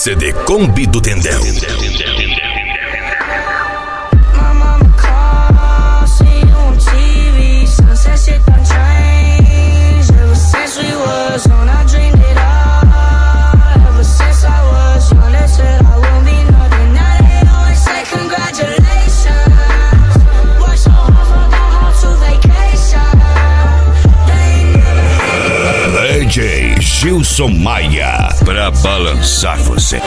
CD Kombi do Tendel. DJ Gilson Maia, pra balançar você.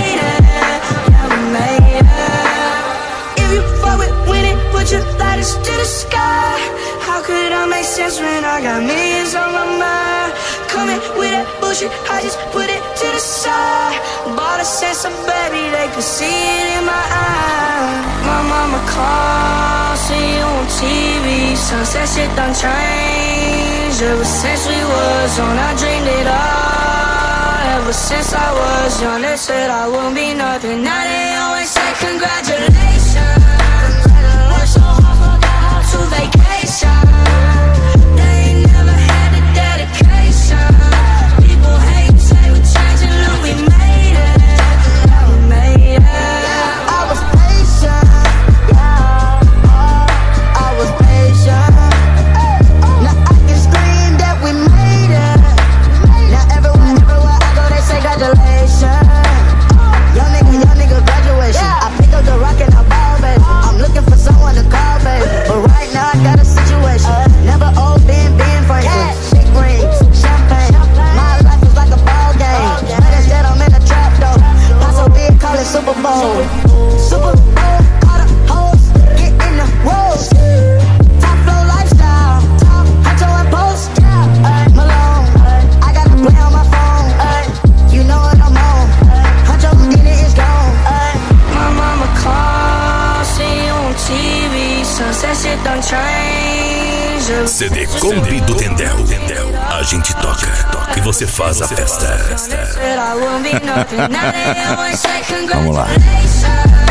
Sunset shit done changed. Ever since we was on, I dreamed it all. Ever since I was young, they said I wouldn't be nothing. Now they always say congratulations. Worked so hard, forgot how to vacation. They ain't never had the dedication. People hate, say we're changing, look, we made it. We made it. I was patient, yeah. I was patient. Now I can scream that we made it. Now everywhere I go, they say congratulations. Young nigga graduation. I pick up the rock and I ball, baby. I'm looking for someone to call, baby. But right now I got a situation. Never old, been Franklin. Big rings, champagne. My life is like a ball game. But instead I'm in a trap though. Paso big, call it Super Bowl. Super Bowl, all the hoes get in the rolls. Top flow lifestyle, Huncho and Post, Malone. I got to play on my phone. You know what I'm on. Huncho Houdini is gone. My mama called, see you on TV. Sunset shit done changed. CD Kombi do Tendel. A gente toca e você faz a festa. They said I wouldn't be nothing. Now they always say Vamos lá. congratulations.